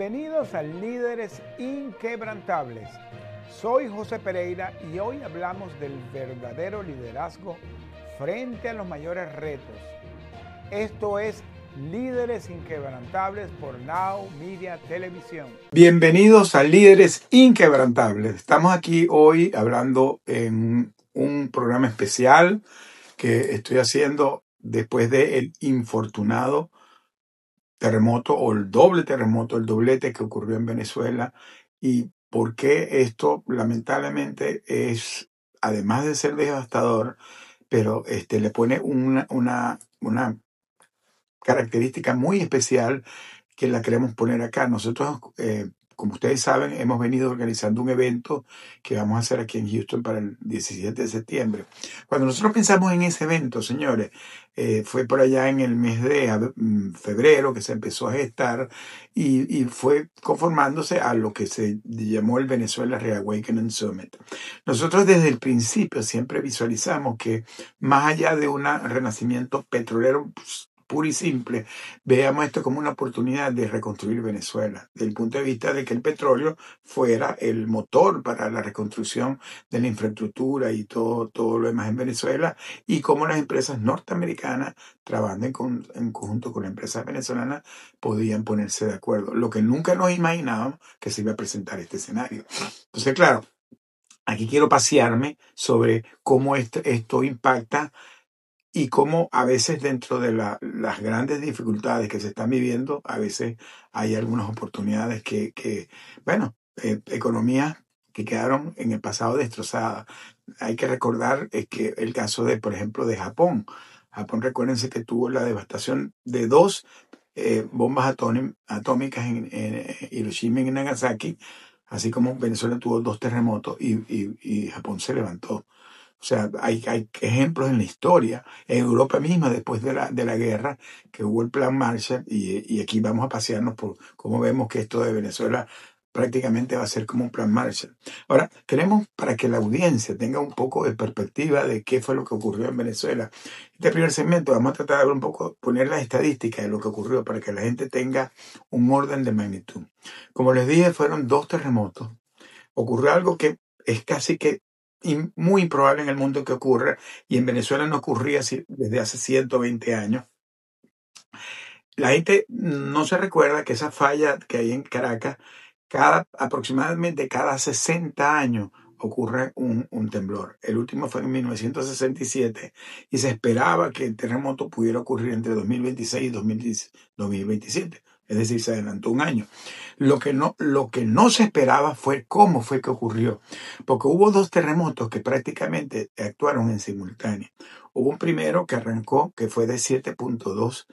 Bienvenidos a Líderes Inquebrantables. Soy José Pereira y hoy hablamos del verdadero liderazgo frente a los mayores retos. Esto es Líderes Inquebrantables por Now Media Televisión. Bienvenidos a Líderes Inquebrantables. Estamos aquí hoy hablando en un programa especial que estoy haciendo después del infortunado terremoto o el doble terremoto, el doblete que ocurrió en Venezuela, y por qué esto lamentablemente es, además de ser devastador, pero le pone una característica muy especial que la queremos poner acá. Nosotros, como ustedes saben, hemos venido organizando un evento que vamos a hacer aquí en Houston para el 17 de septiembre. Cuando nosotros pensamos en ese evento, señores, fue por allá en el mes de febrero que se empezó a gestar y fue conformándose a lo que se llamó el Venezuela Reawakening Summit. Nosotros desde el principio siempre visualizamos que más allá de un renacimiento petrolero puro y simple, veamos esto como una oportunidad de reconstruir Venezuela, desde el punto de vista de que el petróleo fuera el motor para la reconstrucción de la infraestructura y todo lo demás en Venezuela, y cómo las empresas norteamericanas, trabajando en conjunto con las empresas venezolanas, podían ponerse de acuerdo. Lo que nunca nos imaginábamos que se iba a presentar este escenario. Entonces, claro, aquí quiero pasearme sobre cómo esto impacta y cómo a veces dentro de las grandes dificultades que se están viviendo, a veces hay algunas oportunidades economías que quedaron en el pasado destrozadas. Hay que recordar que el caso de, por ejemplo, de Japón. Japón, recuérdense que tuvo la devastación de dos bombas atómicas en Hiroshima y en Nagasaki, así como Venezuela tuvo dos terremotos y Japón se levantó. O sea, hay ejemplos en la historia, en Europa misma, después de la guerra, que hubo el Plan Marshall, y aquí vamos a pasearnos por cómo vemos que esto de Venezuela prácticamente va a ser como un Plan Marshall. Ahora, queremos para que la audiencia tenga un poco de perspectiva de qué fue lo que ocurrió en Venezuela. Este primer segmento vamos a tratar de ver un poco, poner las estadísticas de lo que ocurrió para que la gente tenga un orden de magnitud. Como les dije, fueron dos terremotos. Ocurrió algo que es casi que muy improbable en el mundo que ocurra, y en Venezuela no ocurría desde hace 120 años. La gente no se recuerda que esa falla que hay en Caracas, aproximadamente cada 60 años ocurre un temblor. El último fue en 1967 y se esperaba que el terremoto pudiera ocurrir entre 2026 y 2027. Es decir, se adelantó un año. Lo que no se esperaba fue cómo fue que ocurrió, porque hubo dos terremotos que prácticamente actuaron en simultáneo. Hubo un primero que arrancó, que fue de 7.2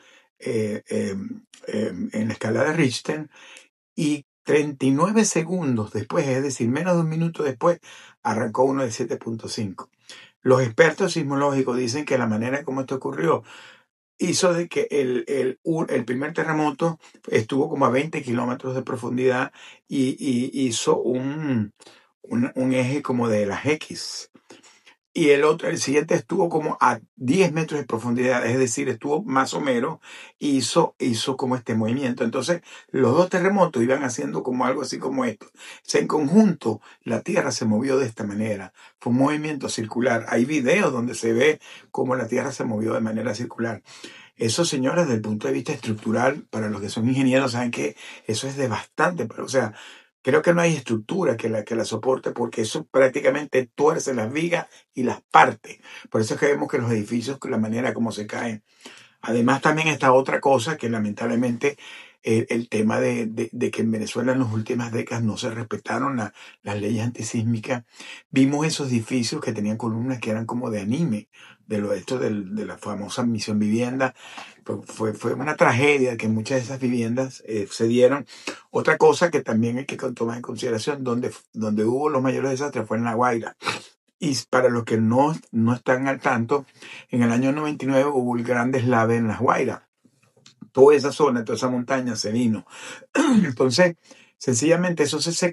en la escala de Richter, y 39 segundos después, es decir, menos de un minuto después, arrancó uno de 7.5. Los expertos sismológicos dicen que la manera como esto ocurrió hizo de que el primer terremoto estuvo como a 20 kilómetros de profundidad y hizo un eje como de las X. Y el siguiente estuvo como a 10 metros de profundidad, es decir, estuvo más o menos, hizo como este movimiento. Entonces, los dos terremotos iban haciendo como algo así como esto. En conjunto, la Tierra se movió de esta manera. Fue un movimiento circular. Hay videos donde se ve cómo la Tierra se movió de manera circular. Eso, señores, desde el punto de vista estructural, para los que son ingenieros, saben que eso es devastante. Pero, o sea, creo que no hay estructura que la soporte, porque eso prácticamente tuerce las vigas y las parte. Por eso es que vemos que los edificios, la manera como se caen. Además, también está otra cosa que lamentablemente el tema de que en Venezuela en las últimas décadas no se respetaron las leyes antisísmicas. Vimos esos edificios que tenían columnas que eran como de anime, de la famosa Misión Vivienda. Fue una tragedia que muchas de esas viviendas se dieron. Otra cosa que también hay que tomar en consideración, donde hubo los mayores desastres, fue en La Guaira. Y para los que no están al tanto, en el año 99 hubo el gran deslave en Las Guairas. Toda esa zona, toda esa montaña se vino. Entonces, sencillamente eso se secó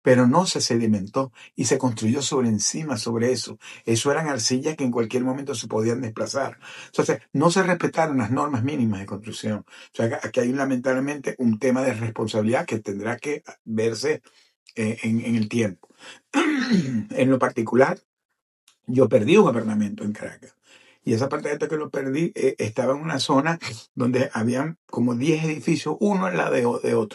pero no se sedimentó y se construyó sobre eso. Eso eran arcillas que en cualquier momento se podían desplazar. Entonces, no se respetaron las normas mínimas de construcción. O sea, aquí hay lamentablemente un tema de responsabilidad que tendrá que verse en el tiempo. En lo particular, yo perdí un apartamento en Caracas. Y ese apartamento que lo perdí estaba en una zona donde habían como 10 edificios, uno al lado de otro,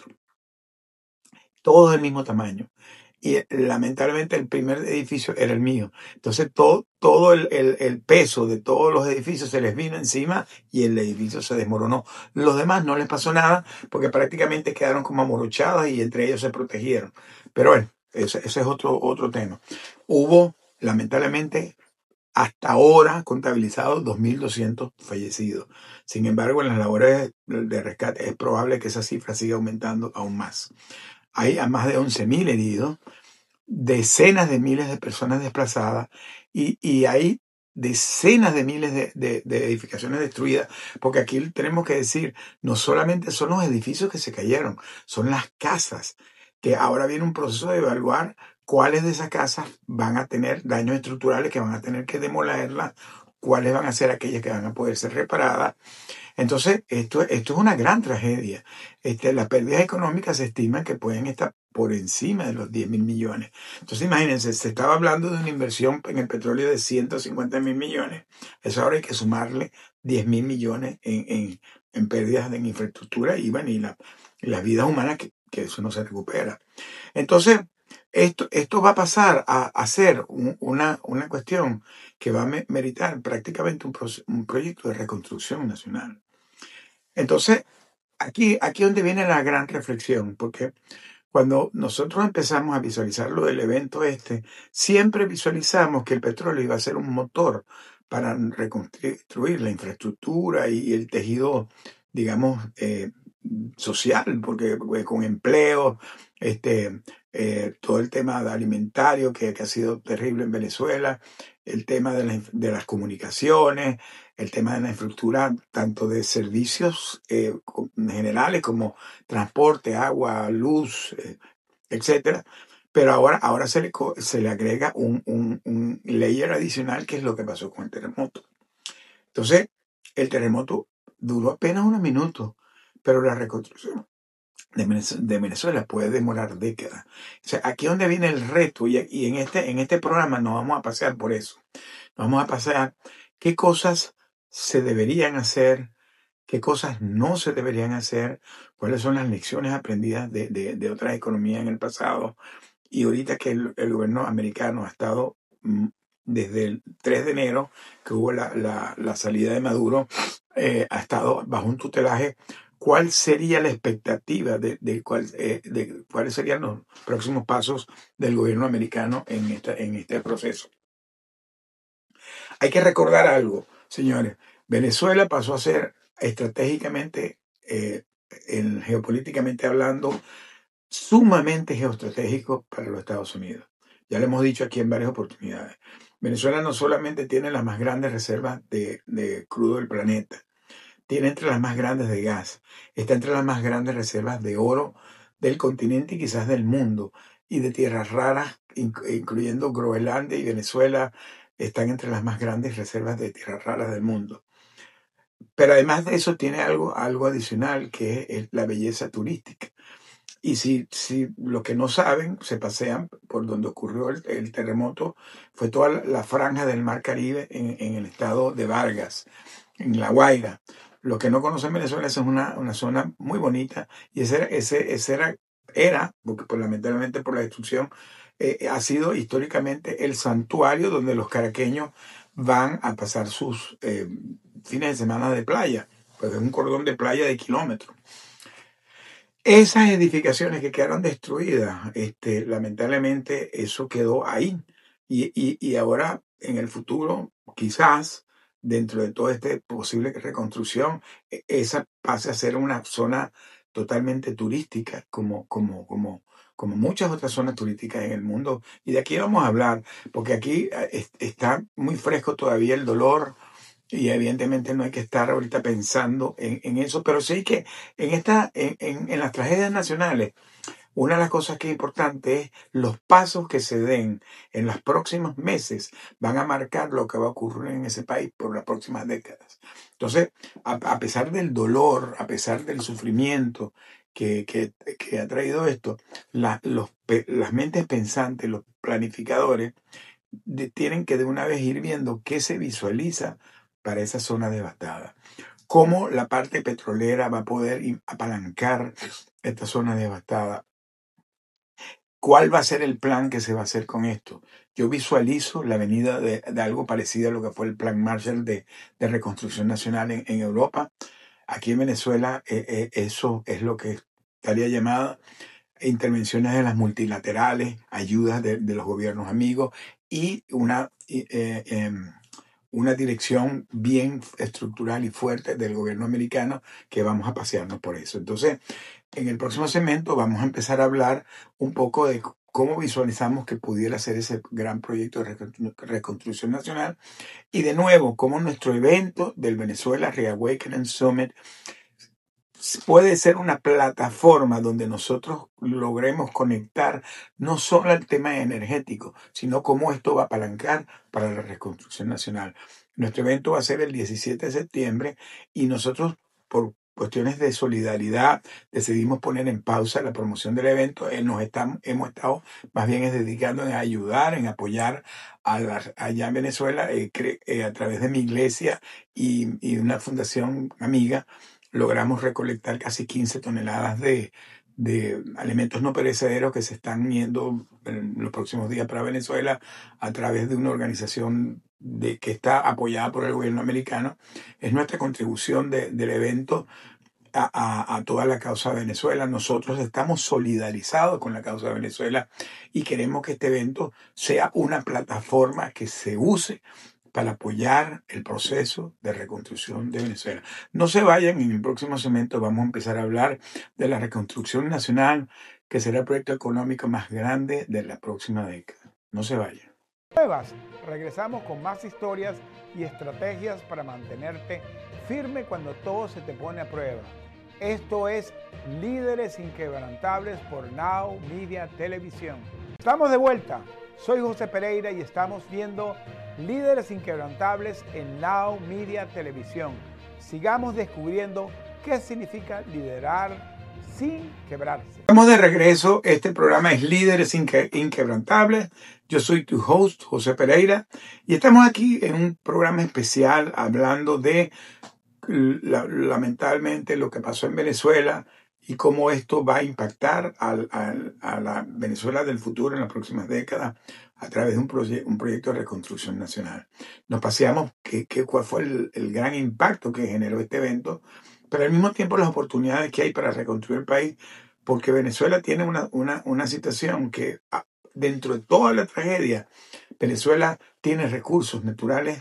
todos del mismo tamaño. Y lamentablemente el primer edificio era el mío. Entonces todo el peso de todos los edificios se les vino encima y el edificio se desmoronó. Los demás no les pasó nada porque prácticamente quedaron como amorochados y entre ellos se protegieron. Pero bueno, ese es otro tema. Hubo, lamentablemente, hasta ahora contabilizados 2.200 fallecidos. Sin embargo, en las labores de rescate es probable que esa cifra siga aumentando aún más. Hay a más de 11.000 heridos, decenas de miles de personas desplazadas y hay decenas de miles de edificaciones destruidas, porque aquí tenemos que decir, no solamente son los edificios que se cayeron, son las casas, que ahora viene un proceso de evaluar cuáles de esas casas van a tener daños estructurales que van a tener que demolerlas, cuáles van a ser aquellas que van a poder ser reparadas. Entonces, esto es una gran tragedia. Las pérdidas económicas se estiman que pueden estar por encima de los 10.000 millones. Entonces, imagínense, se estaba hablando de una inversión en el petróleo de 150.000 millones. Eso ahora hay que sumarle 10.000 millones en pérdidas en infraestructura y, bueno, y las vidas humanas que eso no se recupera. Entonces, esto va a pasar a ser una cuestión que va a meritar prácticamente un proyecto de reconstrucción nacional. Entonces, aquí es donde viene la gran reflexión, porque cuando nosotros empezamos a visualizar lo del evento siempre visualizamos que el petróleo iba a ser un motor para reconstruir la infraestructura y el tejido, digamos, social, porque con empleo, todo el tema alimentario que ha sido terrible en Venezuela, el tema de las comunicaciones, el tema de la infraestructura, tanto de servicios generales como transporte, agua, luz, etcétera. Pero ahora se le agrega un layer adicional, que es lo que pasó con el terremoto. Entonces, el terremoto duró apenas unos minutos, pero la reconstrucción de Venezuela puede demorar décadas. O sea, aquí es donde viene el reto, y en este programa nos vamos a pasear por eso. Nos vamos a pasear qué cosas se deberían hacer, qué cosas no se deberían hacer, cuáles son las lecciones aprendidas de otras economías en el pasado. Y ahorita que el gobierno americano ha estado desde el 3 de enero, que hubo la salida de Maduro, ha estado bajo un tutelaje. ¿Cuál sería la expectativa de cuáles serían los próximos pasos del gobierno americano en este proceso? Hay que recordar algo, señores. Venezuela pasó a ser estratégicamente, geopolíticamente hablando, sumamente geoestratégico para los Estados Unidos. Ya lo hemos dicho aquí en varias oportunidades. Venezuela no solamente tiene las más grandes reservas de crudo del planeta, tiene entre las más grandes de gas, está entre las más grandes reservas de oro del continente y quizás del mundo, y de tierras raras, incluyendo Groenlandia y Venezuela, están entre las más grandes reservas de tierras raras del mundo. Pero además de eso tiene algo adicional, que es la belleza turística. Y si los que no saben se pasean por donde ocurrió el terremoto, fue toda la franja del Mar Caribe en el estado de Vargas, en La Guaira. Los que no conocen Venezuela, esa es una zona muy bonita, y ese era, porque lamentablemente por la destrucción, ha sido históricamente el santuario donde los caraqueños van a pasar sus fines de semana de playa, pues es un cordón de playa de kilómetros. Esas edificaciones que quedaron destruidas, lamentablemente eso quedó ahí. Y ahora, en el futuro, quizás, dentro de toda esta posible reconstrucción, esa pase a ser una zona totalmente turística, como muchas otras zonas turísticas en el mundo. Y de aquí vamos a hablar, porque aquí está muy fresco todavía el dolor, y evidentemente no hay que estar ahorita pensando en eso, pero sí que en las tragedias nacionales una de las cosas que es importante es los pasos que se den en los próximos meses van a marcar lo que va a ocurrir en ese país por las próximas décadas. Entonces, a pesar del dolor, a pesar del sufrimiento que ha traído esto, las mentes pensantes, los planificadores, tienen que de una vez ir viendo qué se visualiza para esa zona devastada. Cómo la parte petrolera va a poder apalancar esta zona devastada. ¿Cuál va a ser el plan que se va a hacer con esto? Yo visualizo la venida de algo parecido a lo que fue el Plan Marshall de reconstrucción nacional en Europa. Aquí en Venezuela eso es lo que estaría llamada intervenciones de las multilaterales, ayudas de los gobiernos amigos y una dirección bien estructural y fuerte del gobierno americano que vamos a pasearnos por eso. Entonces, en el próximo segmento vamos a empezar a hablar un poco de cómo visualizamos que pudiera ser ese gran proyecto de reconstrucción nacional y de nuevo, cómo nuestro evento del Venezuela Reawakening Summit puede ser una plataforma donde nosotros logremos conectar no solo al tema energético, sino cómo esto va a apalancar para la reconstrucción nacional. Nuestro evento va a ser el 17 de septiembre y nosotros, por cuestiones de solidaridad, decidimos poner en pausa la promoción del evento. Hemos estado más bien dedicando en ayudar, en apoyar allá en Venezuela a través de mi iglesia y una fundación amiga. Logramos recolectar casi 15 toneladas de alimentos no perecederos que se están yendo en los próximos días para Venezuela a través de una organización que está apoyada por el gobierno americano. Es nuestra contribución del evento a toda la causa de Venezuela. Nosotros estamos solidarizados con la causa de Venezuela y queremos que este evento sea una plataforma que se use para apoyar el proceso de reconstrucción de Venezuela. No se vayan, en el próximo segmento vamos a empezar a hablar de la reconstrucción nacional, que será el proyecto económico más grande de la próxima década. No se vayan. Regresamos con más historias y estrategias para mantenerte firme cuando todo se te pone a prueba. Esto es Líderes Inquebrantables por Now Media Televisión. Estamos de vuelta. Soy José Pereira y estamos viendo Líderes Inquebrantables en Now Media Televisión. Sigamos descubriendo qué significa liderar sin quebrarse. Estamos de regreso. Este programa es Líderes Inquebrantables. Yo soy tu host, José Pereira, y estamos aquí en un programa especial hablando de lamentablemente lo que pasó en Venezuela y cómo esto va a impactar a la Venezuela del futuro en las próximas décadas a través de un proyecto de reconstrucción nacional. Nos paseamos cuál fue el gran impacto que generó este evento, pero al mismo tiempo las oportunidades que hay para reconstruir el país, porque Venezuela tiene una situación que dentro de toda la tragedia, Venezuela tiene recursos naturales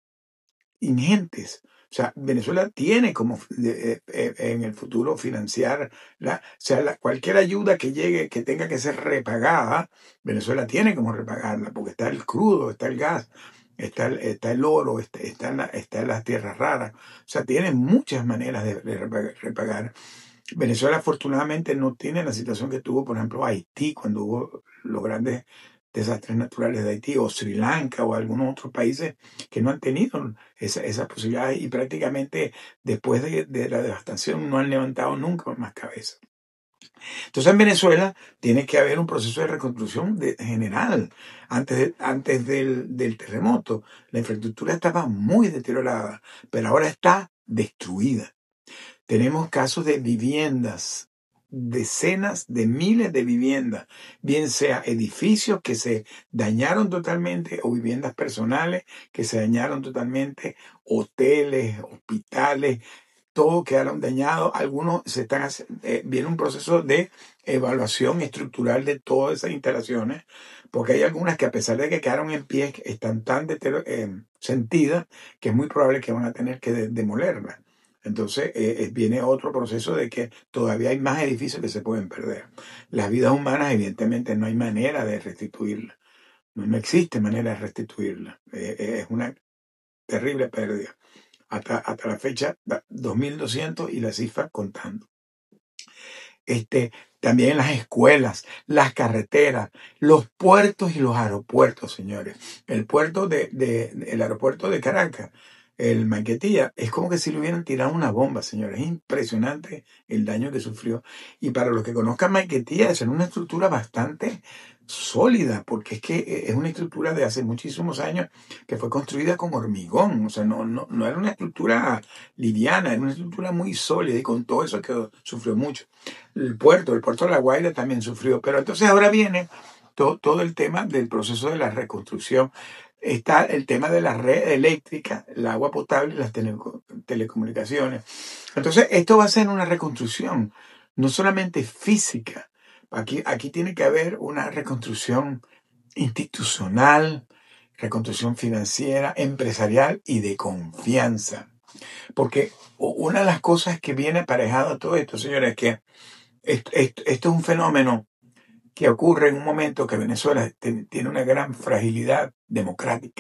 ingentes. O sea, Venezuela tiene como en el futuro financiar cualquier ayuda que llegue, que tenga que ser repagada, Venezuela tiene como repagarla, porque está el crudo, está el gas, está el oro, está las tierras raras. O sea, tiene muchas maneras de repagar. Venezuela afortunadamente no tiene la situación que tuvo, por ejemplo, Haití, cuando hubo los grandes desastres naturales de Haití, o Sri Lanka, o algunos otros países que no han tenido esas posibilidades y prácticamente después de la devastación no han levantado nunca más cabeza. Entonces en Venezuela tiene que haber un proceso de reconstrucción general. Antes del terremoto, la infraestructura estaba muy deteriorada, pero ahora está destruida. Tenemos casos de viviendas, decenas de miles de viviendas, bien sea edificios que se dañaron totalmente o viviendas personales que se dañaron totalmente, hoteles, hospitales, todo quedaron dañados. Algunos viene un proceso de evaluación estructural de todas esas instalaciones, porque hay algunas que a pesar de que quedaron en pie, están tan sentidas que es muy probable que van a tener que demolerlas. Entonces viene otro proceso de que todavía hay más edificios que se pueden perder. Las vidas humanas evidentemente no hay manera de restituirlas. No existe manera de restituirlas. Es una terrible pérdida. Hasta la fecha 2.200 y la cifra contando. También las escuelas, las carreteras, los puertos y los aeropuertos, señores. El aeropuerto de Caracas, el Maiquetía, es como que si le hubieran tirado una bomba, señores. Es impresionante el daño que sufrió. Y para los que conozcan Maiquetía, es una estructura bastante sólida, porque es que es una estructura de hace muchísimos años que fue construida con hormigón. O sea, no era una estructura liviana, era una estructura muy sólida y con todo eso que sufrió mucho. El puerto de La Guaira también sufrió. Pero entonces ahora viene todo el tema del proceso de la reconstrucción. Está el tema de la red eléctrica, el agua potable y las telecomunicaciones. Entonces, esto va a ser una reconstrucción, no solamente física. Aquí tiene que haber una reconstrucción institucional, reconstrucción financiera, empresarial y de confianza. Porque una de las cosas que viene aparejado a todo esto, señores, es que esto es un fenómeno que ocurre en un momento que Venezuela tiene una gran fragilidad democrática.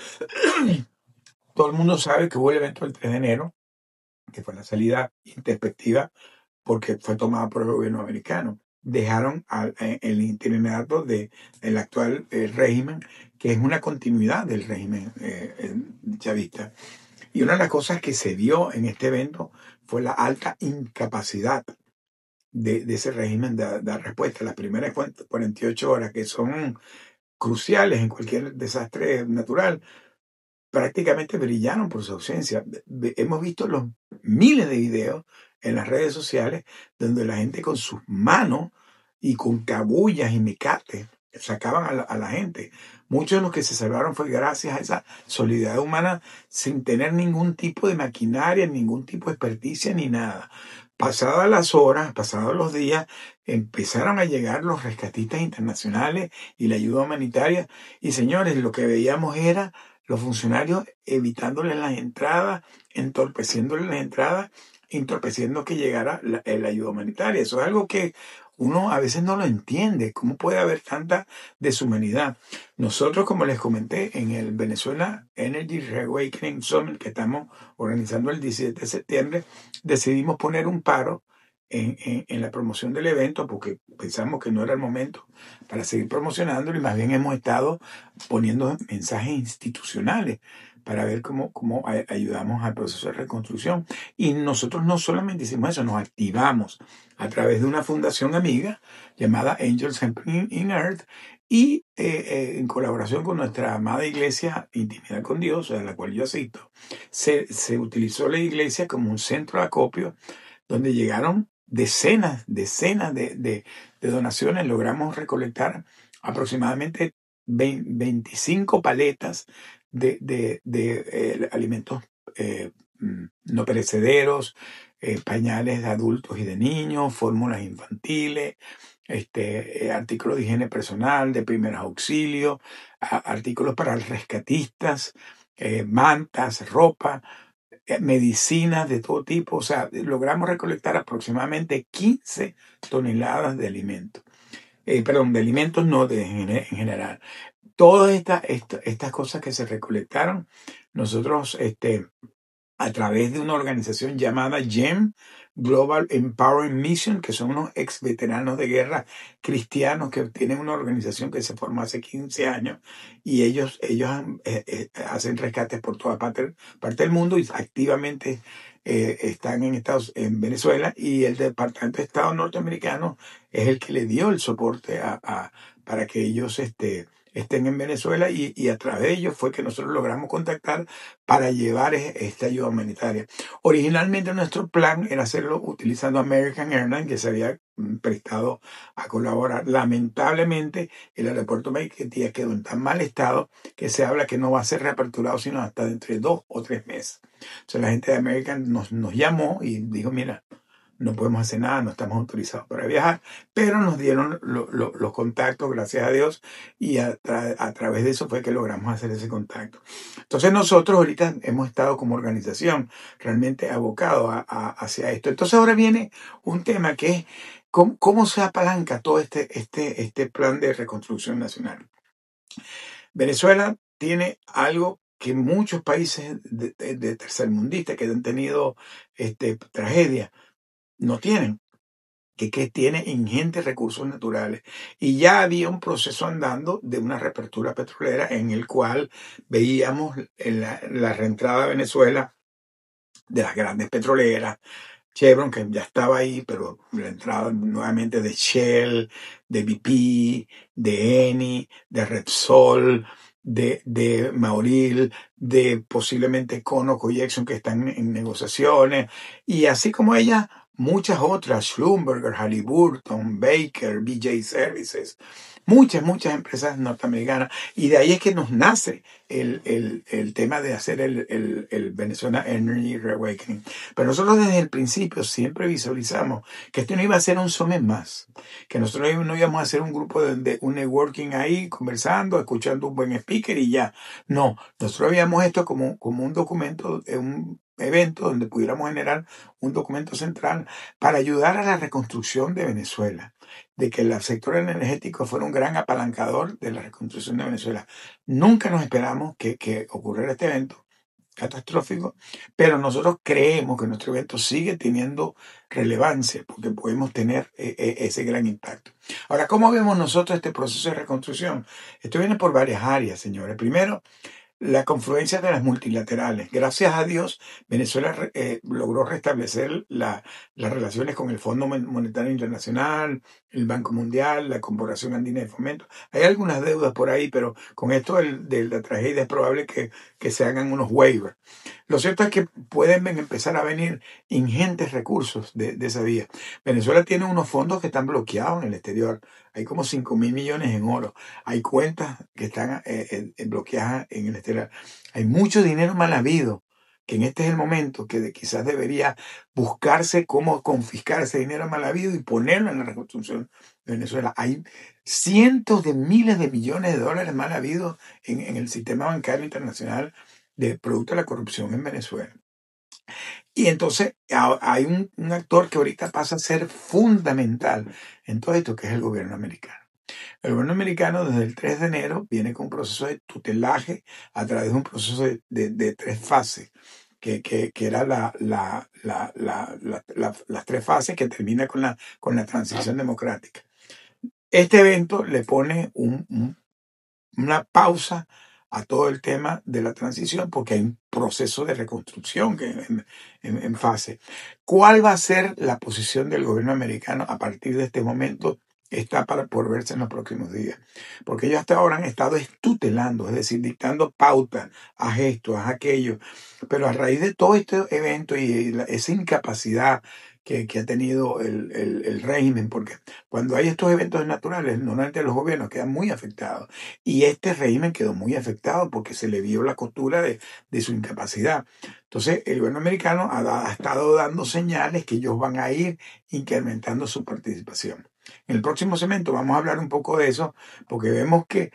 Todo el mundo sabe que hubo el evento del 3 de enero, que fue la salida intempestiva porque fue tomada por el gobierno americano. Dejaron el interinato del actual régimen, que es una continuidad del régimen chavista. Y una de las cosas que se vio en este evento fue la alta incapacidad de ese régimen de dar respuesta. Las primeras 48 horas, que son cruciales en cualquier desastre natural, prácticamente brillaron por su ausencia. Hemos visto los miles de videos en las redes sociales donde la gente con sus manos y con cabullas y mecates sacaban a la gente. Muchos de los que se salvaron fue gracias a esa solidaridad humana sin tener ningún tipo de maquinaria, ningún tipo de experticia ni nada. Pasadas las horas, pasados los días, empezaron a llegar los rescatistas internacionales y la ayuda humanitaria. Y señores, lo que veíamos era los funcionarios evitándoles las entradas, entorpeciéndoles las entradas, entorpeciendo que llegara la ayuda humanitaria. Eso es algo que uno a veces no lo entiende. ¿Cómo puede haber tanta deshumanidad? Nosotros, como les comenté, en el Venezuela Energy Reawakening Summit que estamos organizando el 17 de septiembre, decidimos poner un paro en la promoción del evento porque pensamos que no era el momento para seguir promocionándolo y más bien hemos estado poniendo mensajes institucionales para ver cómo ayudamos al proceso de reconstrucción. Y nosotros no solamente hicimos eso, nos activamos a través de una fundación amiga llamada Angels Helping in Earth y en colaboración con nuestra amada iglesia Intimidad con Dios, a la cual yo asisto, se utilizó la iglesia como un centro de acopio donde llegaron decenas de donaciones. Logramos recolectar aproximadamente 25 paletas de alimentos no perecederos, pañales de adultos y de niños, fórmulas infantiles, artículos de higiene personal, de primeros auxilios, artículos para rescatistas, mantas, ropa, medicinas de todo tipo. O sea, logramos recolectar aproximadamente 15 toneladas de alimentos. Perdón, de alimentos no, en general. Todas estas cosas que se recolectaron, nosotros a través de una organización llamada GEM, Global Empowering Mission, que son unos ex veteranos de guerra cristianos que tienen una organización que se formó hace 15 años y ellos hacen rescates por toda parte del mundo y activamente están en Venezuela, y el Departamento de Estado norteamericano es el que le dio el soporte para que ellos estén en Venezuela y a través de ellos fue que nosotros logramos contactar para llevar esta ayuda humanitaria. Originalmente nuestro plan era hacerlo utilizando American Airlines, que se había prestado a colaborar. Lamentablemente el aeropuerto Maiquetía quedó en tan mal estado que se habla que no va a ser reaperturado sino hasta dentro de 2 o 3 meses. Entonces la gente de American nos llamó y dijo, mira, no podemos hacer nada, no estamos autorizados para viajar, pero nos dieron los contactos, gracias a Dios, y a través de eso fue que logramos hacer ese contacto. Entonces nosotros ahorita hemos estado como organización realmente abocados hacia esto. Entonces ahora viene un tema que es cómo se apalanca todo este plan de reconstrucción nacional. Venezuela tiene algo que muchos países de tercermundistas que han tenido tragedia no tienen. que tiene ingentes recursos naturales. Y ya había un proceso andando de una reapertura petrolera en el cual veíamos la reentrada a Venezuela de las grandes petroleras, Chevron, que ya estaba ahí, pero la entrada nuevamente de Shell, de BP, de Eni, de Repsol, de Mauril, de posiblemente Conoco y Exxon, que están en negociaciones, y así como ella, muchas otras, Schlumberger, Halliburton, Baker, BJ Services, muchas empresas norteamericanas, y de ahí es que nos nace el tema de hacer el Venezuela Energy Reawakening. Pero nosotros desde el principio siempre visualizamos que esto no iba a ser un summit más, que nosotros no íbamos a hacer un grupo de un networking ahí, conversando, escuchando un buen speaker y ya. No, nosotros veíamos esto como un documento, un evento donde pudiéramos generar un documento central para ayudar a la reconstrucción de Venezuela, de que el sector energético fuera un gran apalancador de la reconstrucción de Venezuela. Nunca nos esperamos que ocurriera este evento catastrófico, pero nosotros creemos que nuestro evento sigue teniendo relevancia porque podemos tener ese gran impacto. Ahora, ¿cómo vemos nosotros este proceso de reconstrucción? Esto viene por varias áreas, señores. Primero, la confluencia de las multilaterales. Gracias a Dios, Venezuela logró restablecer las relaciones con el Fondo Monetario Internacional, el Banco Mundial, la Corporación Andina de Fomento. Hay algunas deudas por ahí, pero con esto de la tragedia es probable que se hagan unos waivers. Lo cierto es que pueden empezar a venir ingentes recursos de esa vía. Venezuela tiene unos fondos que están bloqueados en el exterior. Hay como 5.000 millones en oro. Hay cuentas que están bloqueadas en el exterior. Hay mucho dinero mal habido, que en este es el momento que quizás debería buscarse cómo confiscar ese dinero mal habido y ponerlo en la reconstrucción de Venezuela. Hay cientos de miles de millones de dólares mal habidos en el sistema bancario internacional de producto de la corrupción en Venezuela. Y entonces hay un actor que ahorita pasa a ser fundamental en todo esto, que es el gobierno americano. El gobierno americano desde el 3 de enero viene con un proceso de tutelaje a través de un proceso de 3 fases, que era las 3 fases que termina con la transición democrática. Este evento le pone una pausa a todo el tema de la transición porque hay un proceso de reconstrucción en fase. ¿Cuál va a ser la posición del gobierno americano a partir de este momento? Está por verse en los próximos días. Porque ellos hasta ahora han estado tutelando, es decir, dictando pautas, haz esto, haz aquello. Pero a raíz de todo este evento y esa incapacidad que ha tenido el régimen, porque cuando hay estos eventos naturales, normalmente los gobiernos quedan muy afectados. Y este régimen quedó muy afectado porque se le vio la costura de su incapacidad. Entonces, el gobierno americano ha estado dando señales que ellos van a ir incrementando su participación. En el próximo segmento vamos a hablar un poco de eso, porque vemos que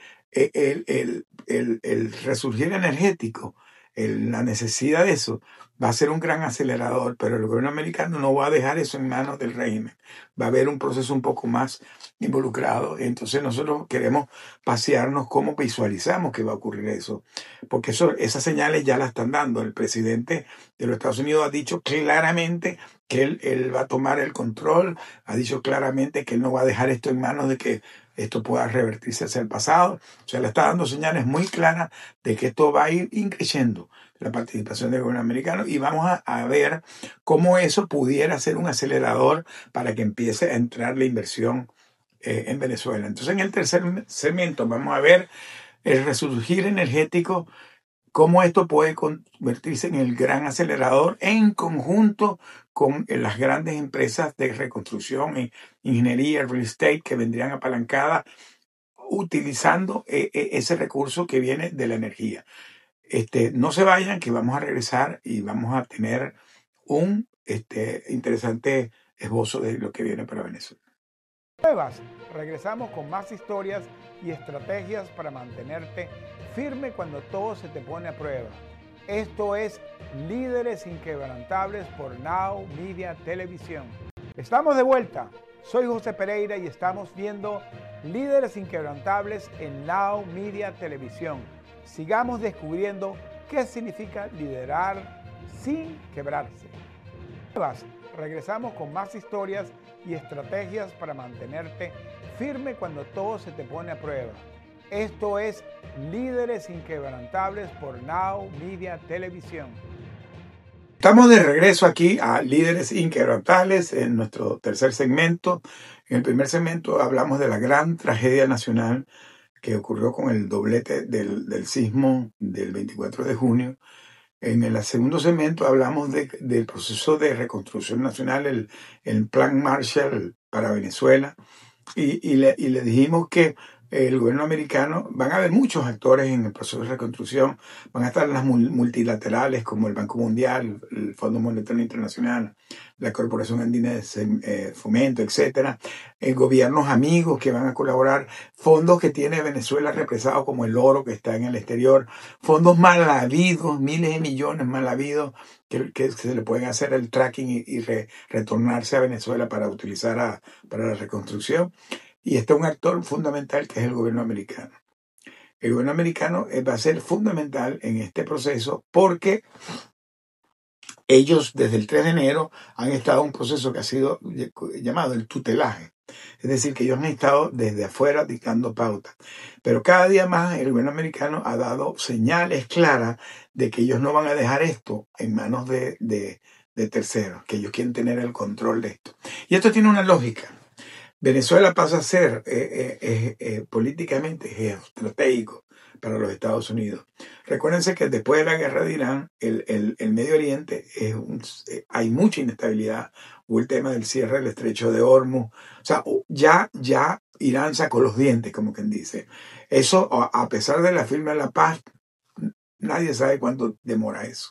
el resurgir energético, la necesidad de eso, va a ser un gran acelerador, pero el gobierno americano no va a dejar eso en manos del régimen. Va a haber un proceso un poco más involucrado. Entonces nosotros queremos pasearnos cómo visualizamos que va a ocurrir eso, porque esas señales ya las están dando. El presidente de los Estados Unidos ha dicho claramente que él va a tomar el control, ha dicho claramente que él no va a dejar esto en manos de que esto pueda revertirse hacia el pasado. O sea, le está dando señales muy claras de que esto va a ir increciendo la participación del gobierno americano y vamos a ver cómo eso pudiera ser un acelerador para que empiece a entrar la inversión en Venezuela. Entonces, en el tercer segmento vamos a ver el resurgir energético, cómo esto puede convertirse en el gran acelerador en conjunto con las grandes empresas de reconstrucción, ingeniería, real estate, que vendrían apalancadas utilizando ese recurso que viene de la energía. No se vayan, que vamos a regresar y vamos a tener un interesante esbozo de lo que viene para Venezuela. Regresamos con más historias y estrategias para mantenerte firme cuando todo se te pone a prueba. Esto es Líderes Inquebrantables por Now Media Televisión. Estamos de vuelta. Soy José Pereira y estamos viendo Líderes Inquebrantables en Now Media Televisión. Sigamos descubriendo qué significa liderar sin quebrarse. Regresamos con más historias y estrategias para mantenerte firme cuando todo se te pone a prueba. Esto es Líderes Inquebrantables por Now Media Televisión. Estamos de regreso aquí a Líderes Inquebrantables en nuestro tercer segmento. En el primer segmento hablamos de la gran tragedia nacional que ocurrió con el doblete del sismo del 24 de junio. En el segundo segmento hablamos del proceso de reconstrucción nacional, el Plan Marshall para Venezuela, y le dijimos que el gobierno americano, van a haber muchos actores en el proceso de reconstrucción, van a estar las multilaterales como el Banco Mundial, el Fondo Monetario Internacional, la Corporación Andina de Fomento, etcétera, gobiernos amigos que van a colaborar, fondos que tiene Venezuela represados como el oro que está en el exterior, fondos mal habidos, miles de millones mal habidos, que se le pueden hacer el tracking y retornarse a Venezuela para utilizar para la reconstrucción. Y está un actor fundamental que es el gobierno americano. El gobierno americano va a ser fundamental en este proceso porque ellos desde el 3 de enero han estado en un proceso que ha sido llamado el tutelaje. Es decir, que ellos han estado desde afuera dictando pautas. Pero cada día más el gobierno americano ha dado señales claras de que ellos no van a dejar esto en manos de terceros, que ellos quieren tener el control de esto. Y esto tiene una lógica. Venezuela pasa a ser políticamente geoestratégico para los Estados Unidos. Recuérdense que después de la guerra de Irán, el Medio Oriente hay mucha inestabilidad. Hubo el tema del cierre del estrecho de Hormuz. O sea, ya Irán sacó los dientes, como quien dice. Eso, a pesar de la firma de la paz, nadie sabe cuánto demora eso.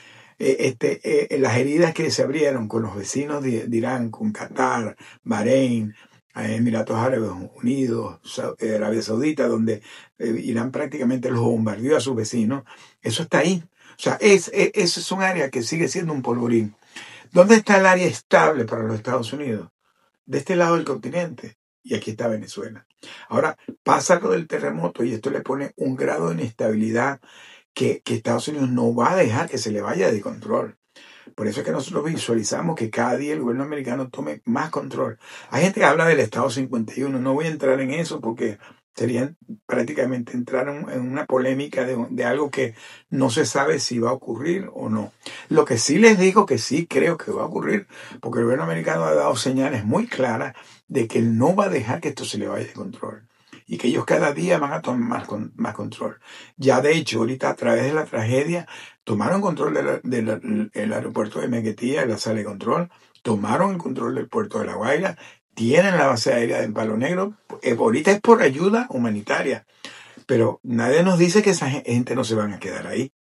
Las heridas que se abrieron con los vecinos de Irán, con Qatar, Bahrein, Emiratos Árabes Unidos, Arabia Saudita, donde Irán prácticamente los bombardeó a sus vecinos, eso está ahí. O sea, eso es un área que sigue siendo un polvorín. ¿Dónde está el área estable para los Estados Unidos? De este lado del continente. Y aquí está Venezuela. Ahora, pasa lo del terremoto y esto le pone un grado de inestabilidad que Estados Unidos no va a dejar que se le vaya de control. Por eso es que nosotros visualizamos que cada día el gobierno americano tome más control. Hay gente que habla del Estado 51. No voy a entrar en eso porque sería prácticamente entrar en una polémica de algo que no se sabe si va a ocurrir o no. Lo que sí les digo que sí creo que va a ocurrir, porque el gobierno americano ha dado señales muy claras de que él no va a dejar que esto se le vaya de control. Y que ellos cada día van a tomar más control. Ya de hecho, ahorita a través de la tragedia, tomaron control del aeropuerto de Mequetía, la sala de control, tomaron el control del puerto de La Guaira, tienen la base aérea de Palo Negro. Ahorita es por ayuda humanitaria, pero nadie nos dice que esa gente no se van a quedar ahí.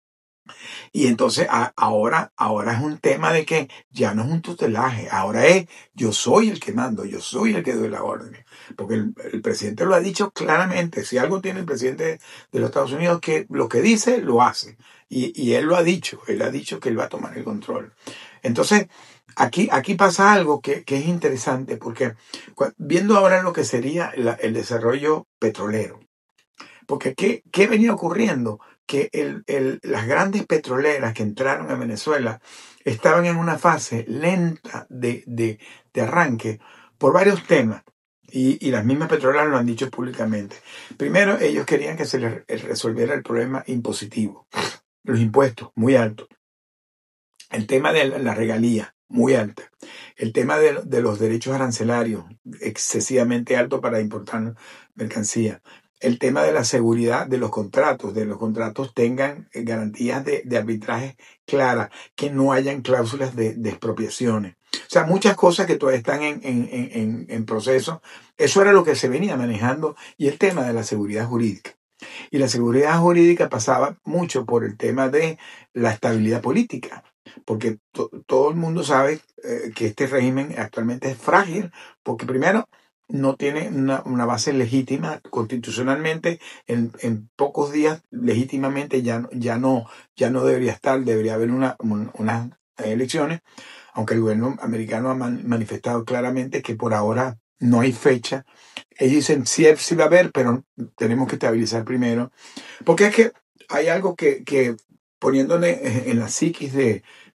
Y entonces ahora es un tema de que ya no es un tutelaje, ahora es yo soy el que mando, yo soy el que doy la orden. Porque el presidente lo ha dicho claramente, si algo tiene el presidente de los Estados Unidos, que lo que dice, lo hace. Y él lo ha dicho, él ha dicho que él va a tomar el control. Entonces, aquí pasa algo que es interesante, porque viendo ahora lo que sería el desarrollo petrolero, porque ¿qué venía ocurriendo? Que las grandes petroleras que entraron a Venezuela estaban en una fase lenta de arranque por varios temas. Y las mismas petroleras lo han dicho públicamente. Primero, ellos querían que se les resolviera el problema impositivo. Los impuestos, muy altos. El tema de la regalía, muy alta. El tema de los derechos arancelarios, excesivamente alto para importar mercancía. El tema de la seguridad de los contratos tengan garantías de arbitraje claras, que no hayan cláusulas de expropiaciones. O sea, muchas cosas que todavía están en proceso. Eso era lo que se venía manejando, y el tema de la seguridad jurídica. Y la seguridad jurídica pasaba mucho por el tema de la estabilidad política, porque todo el mundo sabe que este régimen actualmente es frágil, porque primero no tiene una base legítima constitucionalmente. En pocos días legítimamente ya no debería estar, debería haber unas elecciones, aunque el gobierno americano ha manifestado claramente que por ahora no hay fecha. Ellos dicen sí va a haber, pero tenemos que estabilizar primero, porque es que hay algo que poniéndole en la psiquis de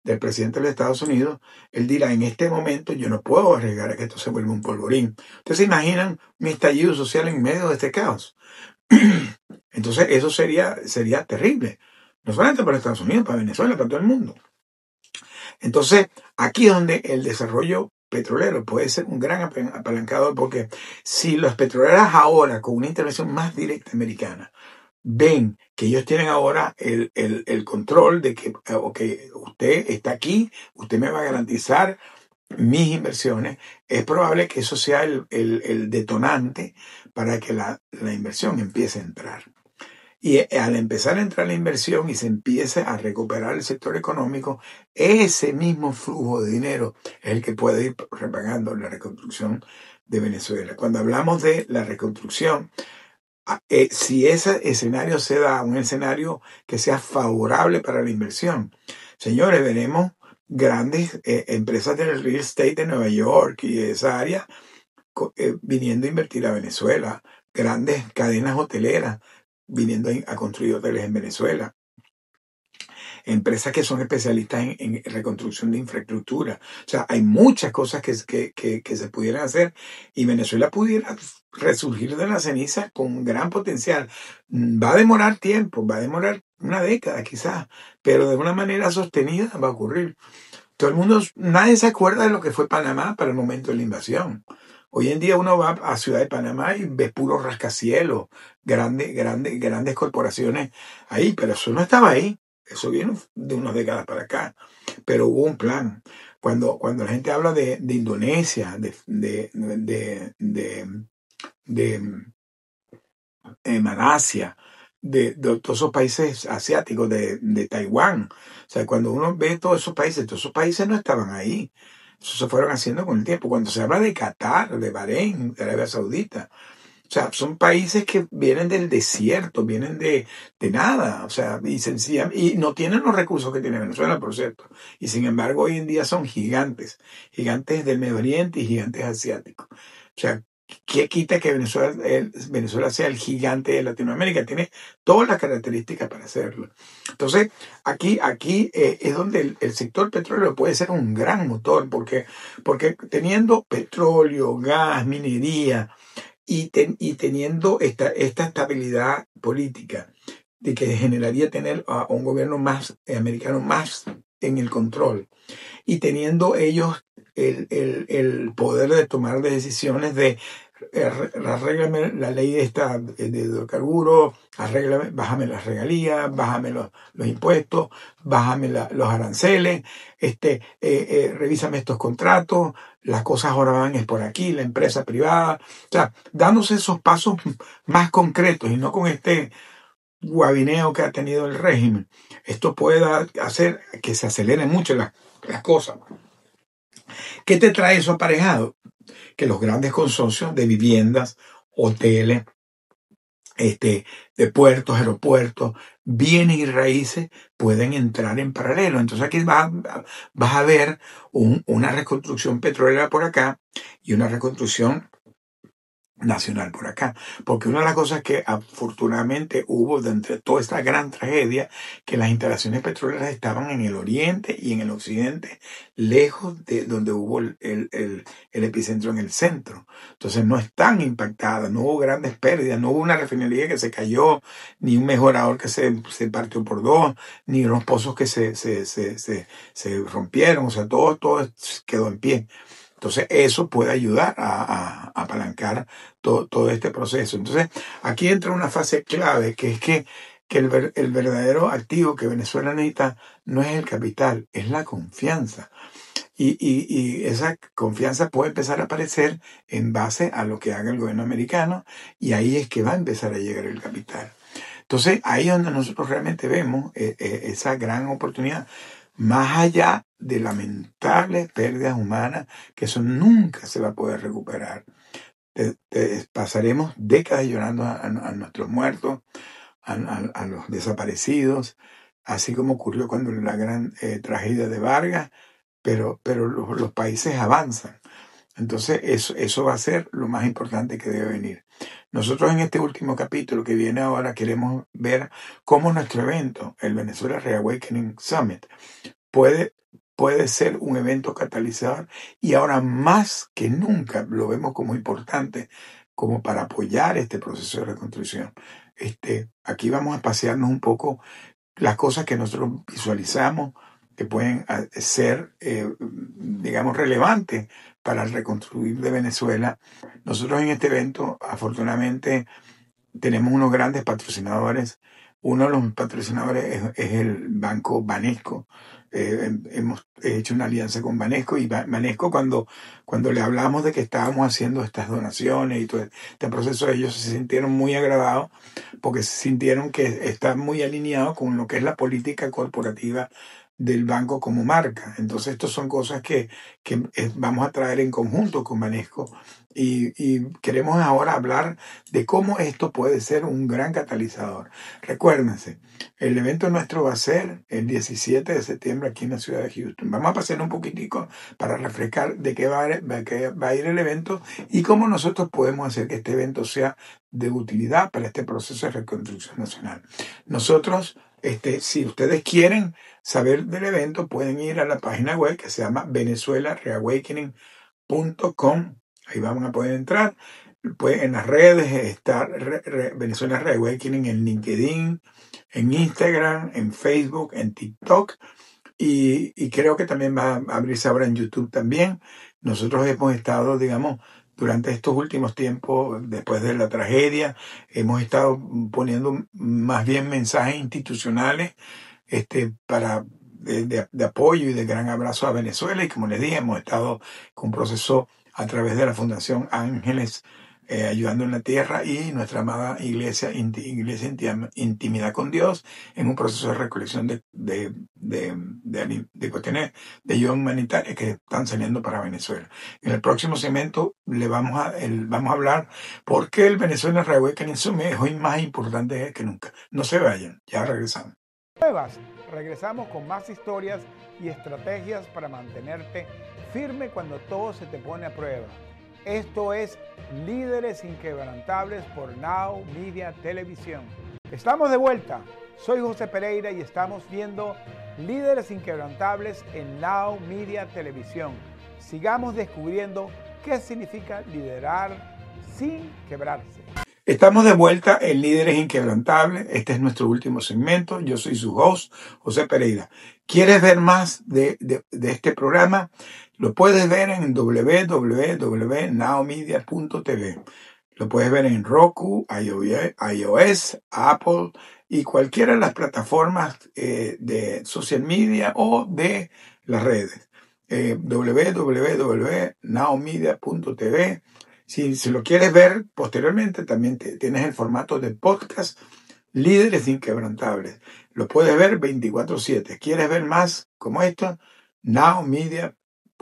del presidente de los Estados Unidos, él dirá, en este momento yo no puedo arriesgar a que esto se vuelva un polvorín. Ustedes se imaginan un estallido social en medio de este caos. Entonces eso sería terrible, no solamente para Estados Unidos, para Venezuela, para todo el mundo. Entonces aquí es donde el desarrollo petrolero puede ser un gran apalancador, porque si las petroleras ahora, con una intervención más directa americana, ven que ellos tienen ahora el control de que, okay, usted está aquí, usted me va a garantizar mis inversiones, es probable que eso sea el detonante para que la inversión empiece a entrar. Y al empezar a entrar la inversión y se empiece a recuperar el sector económico, ese mismo flujo de dinero es el que puede ir repagando la reconstrucción de Venezuela. Cuando hablamos de la reconstrucción, si ese escenario se da, un escenario que sea favorable para la inversión, señores, veremos grandes empresas del real estate de Nueva York y de esa área viniendo a invertir a Venezuela, grandes cadenas hoteleras viniendo a construir hoteles en Venezuela, empresas que son especialistas en reconstrucción de infraestructura. O sea, hay muchas cosas que se pudieran hacer y Venezuela pudiera resurgir de la ceniza con un gran potencial. Va a demorar tiempo, va a demorar una década quizás, pero de una manera sostenida va a ocurrir. Todo el mundo, nadie se acuerda de lo que fue Panamá para el momento de la invasión. Hoy en día uno va a Ciudad de Panamá y ve puros rascacielos, grandes corporaciones ahí, pero eso no estaba ahí. Eso vino de unas décadas para acá. Pero hubo un plan. Cuando la gente habla de Indonesia, de Malasia, de todos esos países asiáticos, de Taiwán. O sea, cuando uno ve todos esos países no estaban ahí. Eso se fueron haciendo con el tiempo. Cuando se habla de Qatar, de Bahrein, de Arabia Saudita, o sea, son países que vienen del desierto, vienen de nada, o sea, y no tienen los recursos que tiene Venezuela, por cierto. Y sin embargo, hoy en día son gigantes del Medio Oriente y gigantes asiáticos. O sea, ¿qué quita que Venezuela sea el gigante de Latinoamérica? Tiene todas las características para hacerlo. Entonces, aquí es donde el sector petróleo puede ser un gran motor, porque teniendo petróleo, gas, minería, y teniendo esta estabilidad política de que generaría tener a un gobierno más americano más en el control, y teniendo ellos el poder de tomar decisiones de arréglame la ley de hidrocarburos, bájame las regalías, bájame los impuestos, bájame los aranceles, revísame estos contratos, las cosas ahora van es por aquí, la empresa privada, o sea, dándose esos pasos más concretos y no con este guabineo que ha tenido el régimen. Esto puede hacer que se aceleren mucho las cosas. ¿Qué te trae eso aparejado? Que los grandes consorcios de viviendas, hoteles, de puertos, aeropuertos, bienes y raíces pueden entrar en paralelo. Entonces aquí vas a ver una reconstrucción petrolera por acá y una reconstrucción nacional por acá, porque una de las cosas que afortunadamente hubo dentro de toda esta gran tragedia, que las instalaciones petroleras estaban en el oriente y en el occidente, lejos de donde hubo el epicentro en el centro. Entonces no están impactadas, no hubo grandes pérdidas, no hubo una refinería que se cayó, ni un mejorador que se partió por dos, ni unos pozos que se rompieron, o sea, todo quedó en pie. Entonces, eso puede ayudar a apalancar todo este proceso. Entonces, aquí entra una fase clave, que es que el verdadero activo que Venezuela necesita no es el capital, es la confianza. Y esa confianza puede empezar a aparecer en base a lo que haga el gobierno americano, y ahí es que va a empezar a llegar el capital. Entonces, ahí es donde nosotros realmente vemos esa gran oportunidad, más allá de lamentables pérdidas humanas, que eso nunca se va a poder recuperar. Pasaremos décadas llorando a nuestros muertos, a los desaparecidos, así como ocurrió cuando la gran tragedia de Vargas, pero los países avanzan. Entonces eso va a ser lo más importante que debe venir. Nosotros en este último capítulo que viene ahora queremos ver cómo nuestro evento, el Venezuela Reawakening Summit, puede puede ser un evento catalizador y ahora más que nunca lo vemos como importante como para apoyar este proceso de reconstrucción. Aquí vamos a pasearnos un poco las cosas que nosotros visualizamos que pueden ser, digamos, relevantes para el reconstruir de Venezuela. Nosotros en este evento, afortunadamente, tenemos unos grandes patrocinadores. Uno de los patrocinadores es el Banco Banesco. Hemos hecho una alianza con Banesco y Banesco cuando le hablamos de que estábamos haciendo estas donaciones y todo este proceso, ellos se sintieron muy agradados porque se sintieron que está muy alineado con lo que es la política corporativa del banco como marca. Entonces, estas son cosas que vamos a traer en conjunto con Banesco y queremos ahora hablar de cómo esto puede ser un gran catalizador. Recuérdense, el evento nuestro va a ser el 17 de septiembre aquí en la ciudad de Houston. Vamos a pasar un poquitico para refrescar de qué va a ir el evento y cómo nosotros podemos hacer que este evento sea de utilidad para este proceso de reconstrucción nacional. Nosotros, si ustedes quieren saber del evento, pueden ir a la página web que se llama venezuelareawakening.com. Ahí van a poder entrar. En las redes está Venezuela Reawakening en LinkedIn, en Instagram, en Facebook, en TikTok y creo que también va a abrirse ahora en YouTube también. Nosotros hemos estado, digamos, durante estos últimos tiempos, después de la tragedia, hemos estado poniendo más bien mensajes institucionales para de apoyo y de gran abrazo a Venezuela. Y como les dije, hemos estado con un proceso a través de la Fundación Ángeles Ayudando en la Tierra y nuestra amada Iglesia Intimidad con Dios en un proceso de recolección de cuestiones de ayuda humanitaria que están saliendo para Venezuela. En el próximo segmento vamos a hablar por qué el Venezuela Reawakening es hoy más importante que nunca. No se vayan, ya regresamos. Regresamos con más historias y estrategias para mantenerte firme cuando todo se te pone a prueba. Esto es Líderes Inquebrantables por Now Media Televisión. Estamos de vuelta. Soy José Pereira y estamos viendo Líderes Inquebrantables en Now Media Televisión. Sigamos descubriendo qué significa liderar sin quebrarse. Estamos de vuelta en Líderes Inquebrantables. Este es nuestro último segmento. Yo soy su host, José Pereira. ¿Quieres ver más de este programa? Lo puedes ver en www.nowmedia.tv. Lo puedes ver en Roku, iOS, Apple y cualquiera de las plataformas de social media o de las redes. www.nowmedia.tv. Si lo quieres ver posteriormente, también tienes el formato de podcast Líderes Inquebrantables. Lo puedes ver 24/7. ¿Quieres ver más como esto? nowmedia.tv.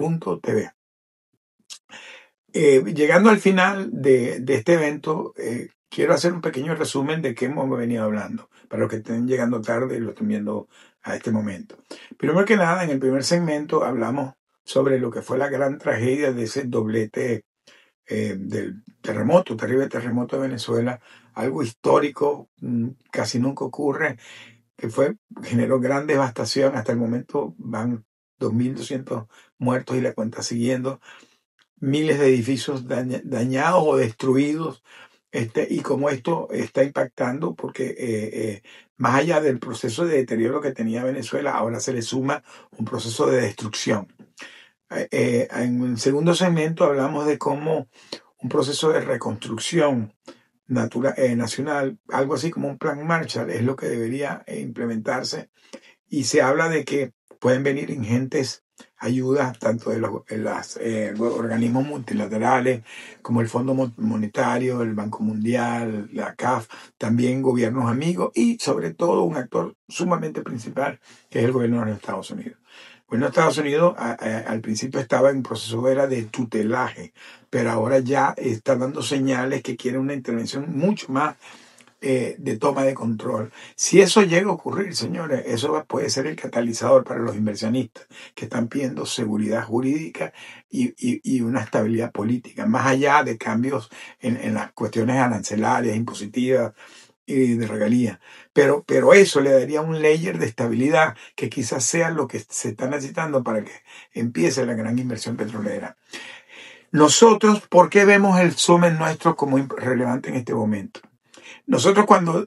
Llegando al final de este evento, quiero hacer un pequeño resumen de qué hemos venido hablando, para los que estén llegando tarde y lo estén viendo a este momento. Primero que nada, en el primer segmento hablamos sobre lo que fue la gran tragedia de ese doblete del terrible terremoto de Venezuela, algo histórico, casi nunca ocurre, que generó gran devastación. Hasta el momento van 2.200 muertos y la cuenta siguiendo, miles de edificios dañados o destruidos, y como esto está impactando, porque más allá del proceso de deterioro que tenía Venezuela, ahora se le suma un proceso de destrucción. En el segundo segmento hablamos de cómo un proceso de reconstrucción nacional, algo así como un plan Marshall, es lo que debería implementarse, y se habla de que pueden venir ingentes ayudas tanto de los organismos multilaterales como el Fondo Monetario, el Banco Mundial, la CAF, también gobiernos amigos y sobre todo un actor sumamente principal que es el gobierno de los Estados Unidos. El gobierno de Estados Unidos al principio estaba en un proceso de tutelaje, pero ahora ya está dando señales que quiere una intervención mucho más de toma de control. Si eso llega a ocurrir, señores, eso puede ser el catalizador para los inversionistas que están pidiendo seguridad jurídica y una estabilidad política, más allá de cambios en las cuestiones arancelarias, impositivas, y de regalía. Pero eso le daría un layer de estabilidad que quizás sea lo que se está necesitando para que empiece la gran inversión petrolera. Nosotros, ¿por qué vemos el summit nuestro como relevante en este momento? Nosotros cuando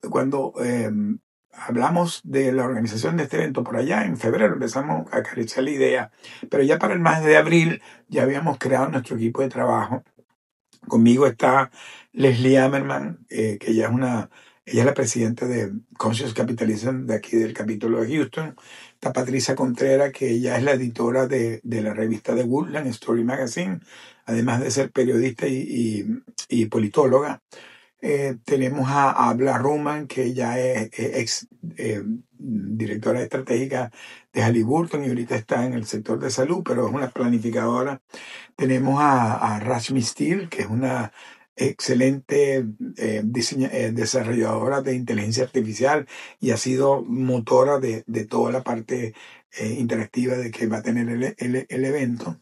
hablamos de la organización de este evento por allá, en febrero empezamos a acariciar la idea, pero ya para el mes de abril ya habíamos creado nuestro equipo de trabajo. Conmigo está Leslie Ammerman, que ella es la presidenta de Conscious Capitalism de aquí del capítulo de Houston. Está Patricia Contreras, que ella es la editora de la revista de Woodland, Story Magazine, además de ser periodista y politóloga. Tenemos a Bla Ruman, que ella es ex directora estratégica de Halliburton y ahorita está en el sector de salud, pero es una planificadora. Tenemos a Rashmi Steele, que es una excelente desarrolladora de inteligencia artificial y ha sido motora de toda la parte interactiva de que va a tener el evento.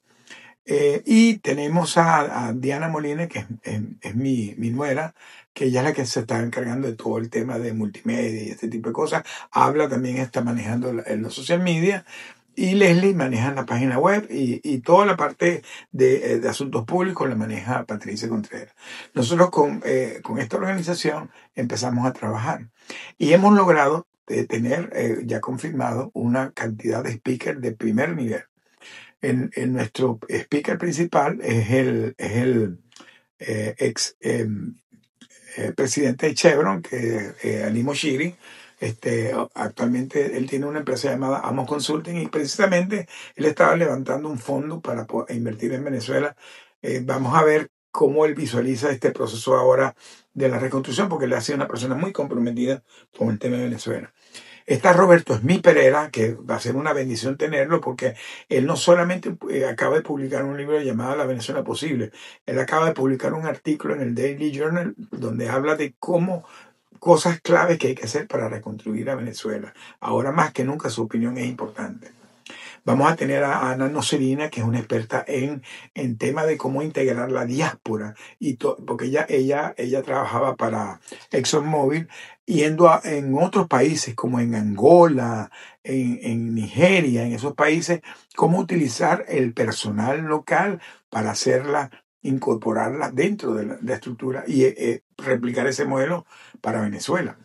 Y tenemos a Diana Molina, que es mi nuera, que ella es la que se está encargando de todo el tema de multimedia y este tipo de cosas. Habla también, está manejando los social media. Y Leslie maneja la página web y toda la parte de asuntos públicos la maneja Patricia Contreras. Nosotros con esta organización empezamos a trabajar y hemos logrado tener ya confirmado una cantidad de speakers de primer nivel. En nuestro speaker principal es el ex presidente de Chevron, que es Ali Moshiri. Actualmente él tiene una empresa llamada Amos Consulting y precisamente él estaba levantando un fondo para invertir en Venezuela. Vamos a ver cómo él visualiza este proceso ahora de la reconstrucción, porque él ha sido una persona muy comprometida con el tema de Venezuela. Está Roberto Smith Pereira, que va a ser una bendición tenerlo, porque él no solamente acaba de publicar un libro llamado La Venezuela Posible, él acaba de publicar un artículo en el Daily Journal donde habla de cómo cosas claves que hay que hacer para reconstruir a Venezuela. Ahora más que nunca su opinión es importante. Vamos a tener a Ana Nocerina, que es una experta en tema de cómo integrar la diáspora, porque ella trabajaba para ExxonMobil, yendo en otros países como en Angola, en Nigeria, en esos países, cómo utilizar el personal local para incorporarla dentro de la estructura y replicar ese modelo para Venezuela.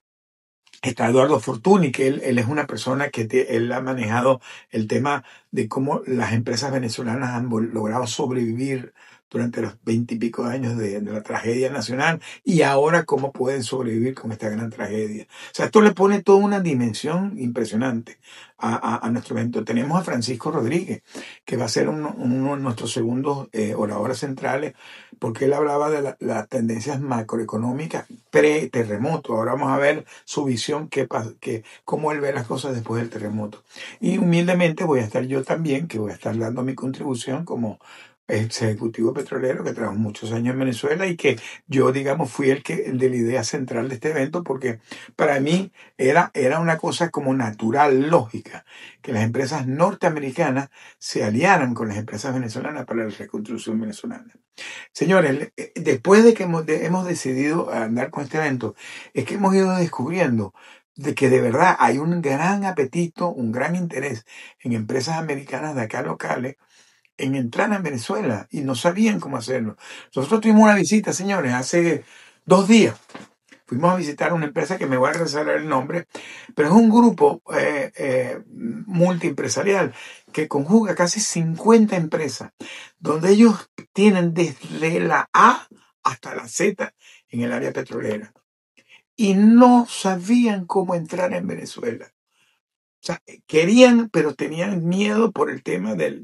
Está Eduardo Fortuny, que él es una persona que él ha manejado el tema de cómo las empresas venezolanas han logrado sobrevivir durante los 20 y pico años de la tragedia nacional y ahora cómo pueden sobrevivir con esta gran tragedia. O sea, esto le pone toda una dimensión impresionante a nuestro evento. Tenemos a Francisco Rodríguez, que va a ser uno de nuestros segundos oradores centrales, porque él hablaba de las tendencias macroeconómicas pre-terremoto. Ahora vamos a ver su visión, cómo él ve las cosas después del terremoto. Y humildemente voy a estar yo también, que voy a estar dando mi contribución como ejecutivo petrolero que trabajó muchos años en Venezuela y que yo, digamos, fui el de la idea central de este evento, porque para mí era una cosa como natural, lógica, que las empresas norteamericanas se aliaran con las empresas venezolanas para la reconstrucción venezolana. Señores, después de que hemos decidido andar con este evento, es que hemos ido descubriendo de que de verdad hay un gran apetito, un gran interés en empresas americanas de acá locales en entrar en Venezuela y no sabían cómo hacerlo. Nosotros tuvimos una visita, señores, hace 2 días. Fuimos a visitar una empresa que me voy a reservar el nombre, pero es un grupo multiempresarial que conjuga casi 50 empresas, donde ellos tienen desde la A hasta la Z en el área petrolera. Y no sabían cómo entrar en Venezuela. O sea, querían, pero tenían miedo por el tema del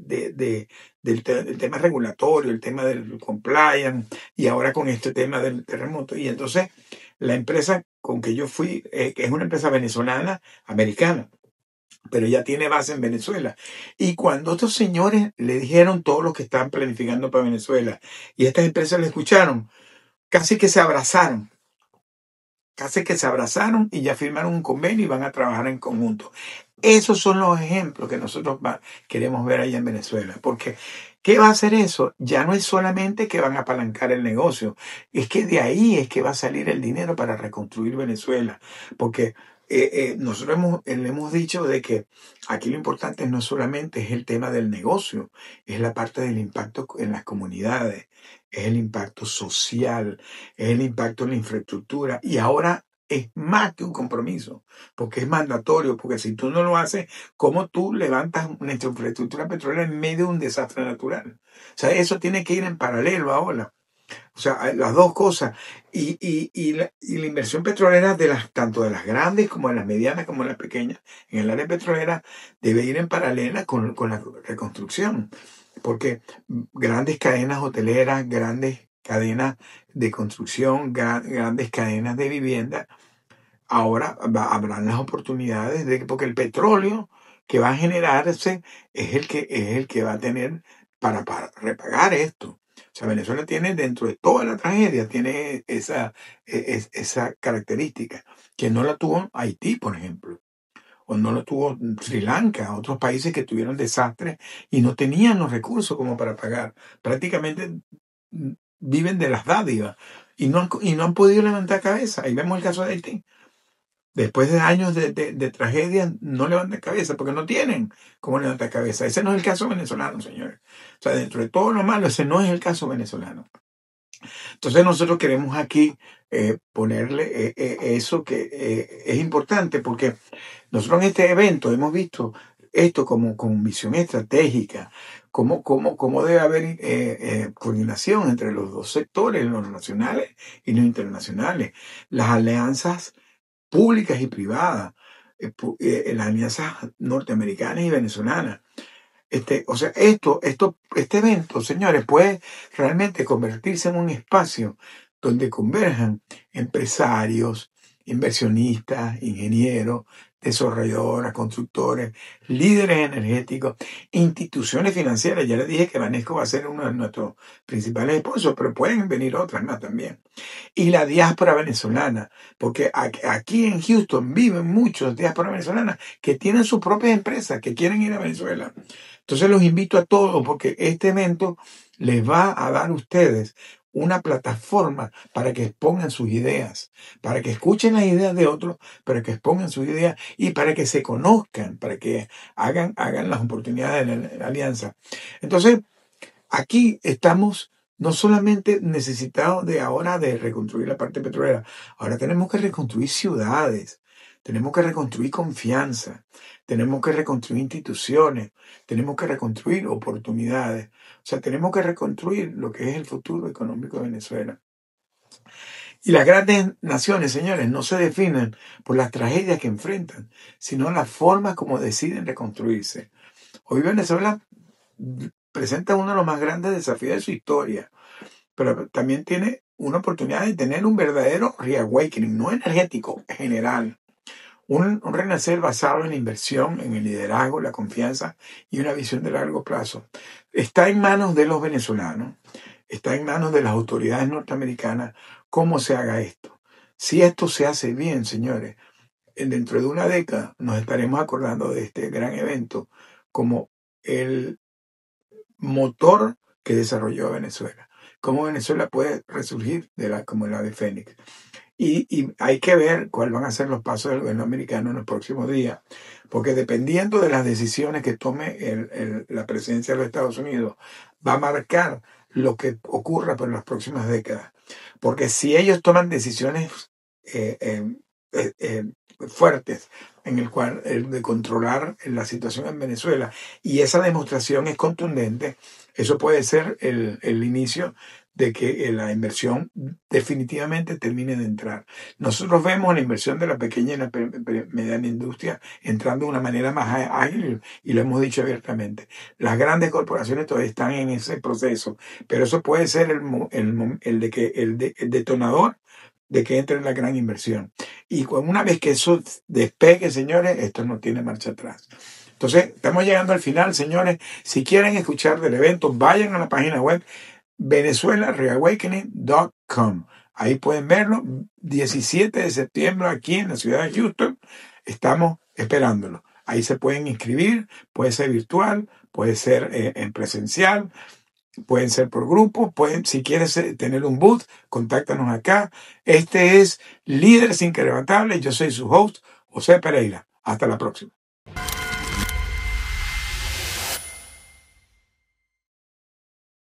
tema regulatorio, el tema del compliance, y ahora con este tema del terremoto. Y entonces, la empresa con que yo fui, que es una empresa venezolana, americana, pero ya tiene base en Venezuela. Y cuando estos señores le dijeron todo lo que estaban planificando para Venezuela, y estas empresas le escucharon, casi que se abrazaron. casi que se abrazaron y ya firmaron un convenio y van a trabajar en conjunto. Esos son los ejemplos que nosotros queremos ver allá en Venezuela. Porque, ¿qué va a hacer eso? Ya no es solamente que van a apalancar el negocio, es que de ahí es que va a salir el dinero para reconstruir Venezuela. Porque nosotros le hemos dicho de que aquí lo importante no solamente es el tema del negocio, es la parte del impacto en las comunidades, es el impacto social, es el impacto en la infraestructura. Y ahora es más que un compromiso, porque es mandatorio, porque si tú no lo haces, ¿cómo tú levantas una infraestructura petrolera en medio de un desastre natural? O sea, eso tiene que ir en paralelo ahora. O sea, las dos cosas. Y la inversión petrolera tanto de las grandes como de las medianas como de las pequeñas en el área petrolera debe ir en paralela con la reconstrucción. Porque grandes cadenas hoteleras, grandes cadenas de construcción, grandes cadenas de vivienda, ahora habrán las oportunidades porque el petróleo que va a generarse es el que va a tener para repagar esto. O sea, Venezuela tiene, dentro de toda la tragedia, tiene esa característica, que no la tuvo Haití, por ejemplo, o no la tuvo Sri Lanka, otros países que tuvieron desastres y no tenían los recursos como para pagar. Prácticamente viven de las dádivas y no han podido levantar cabeza. Ahí vemos el caso de Haití. Después de años de tragedia, no levantan cabeza porque no tienen cómo levantar cabeza. Ese no es el caso venezolano, señores. O sea, dentro de todo lo malo, ese no es el caso venezolano. Entonces nosotros queremos aquí ponerle eso que es importante, porque nosotros en este evento hemos visto esto como visión estratégica, cómo debe haber coordinación entre los dos sectores, los nacionales y los internacionales, las alianzas públicas y privadas, las alianzas norteamericanas y venezolanas. O sea, este evento, señores, puede realmente convertirse en un espacio donde converjan empresarios, inversionistas, ingenieros, desarrolladoras, constructores, líderes energéticos, instituciones financieras. Ya les dije que Banesco va a ser uno de nuestros principales sponsors, pero pueden venir otras más también. Y la diáspora venezolana, porque aquí en Houston viven muchos diáspora venezolanas que tienen sus propias empresas, que quieren ir a Venezuela. Entonces los invito a todos porque este evento les va a dar a ustedes una plataforma para que expongan sus ideas, para que escuchen las ideas de otros, para que expongan sus ideas y para que se conozcan, para que hagan las oportunidades de la alianza. Entonces, aquí estamos no solamente necesitados ahora de reconstruir la parte petrolera, ahora tenemos que reconstruir ciudades, tenemos que reconstruir confianza, tenemos que reconstruir instituciones, tenemos que reconstruir oportunidades. O sea, tenemos que reconstruir lo que es el futuro económico de Venezuela. Y las grandes naciones, señores, no se definen por las tragedias que enfrentan, sino la forma como deciden reconstruirse. Hoy Venezuela presenta uno de los más grandes desafíos de su historia, pero también tiene una oportunidad de tener un verdadero reawakening, no energético, general. Un renacer basado en la inversión, en el liderazgo, la confianza y una visión de largo plazo. Está en manos de los venezolanos, está en manos de las autoridades norteamericanas cómo se haga esto. Si esto se hace bien, señores, dentro de una década nos estaremos acordando de este gran evento como el motor que desarrolló Venezuela. Cómo Venezuela puede resurgir como el ave fénix. Y hay que ver cuáles van a ser los pasos del gobierno americano en los próximos días, porque dependiendo de las decisiones que tome la presidencia de los Estados Unidos, va a marcar lo que ocurra por las próximas décadas. Porque si ellos toman decisiones fuertes en el cual de controlar la situación en Venezuela, y esa demostración es contundente, eso puede ser el inicio de que la inversión definitivamente termine de entrar. Nosotros vemos la inversión de la pequeña y la mediana industria entrando de una manera más ágil, y lo hemos dicho abiertamente. Las grandes corporaciones todavía están en ese proceso, pero eso puede ser el detonador de que entre la gran inversión. Y una vez que eso despegue, señores, esto no tiene marcha atrás. Entonces, estamos llegando al final, señores. Si quieren escuchar del evento, vayan a la página web venezuelareawakening.com. Ahí pueden verlo. 17 de septiembre aquí en la ciudad de Houston. Estamos esperándolo. Ahí se pueden inscribir. Puede ser virtual, puede ser en presencial, pueden ser por grupo. Si quieres tener un booth, contáctanos acá. Este es Líderes Inquebrantables. Yo soy su host, José Pereira. Hasta la próxima.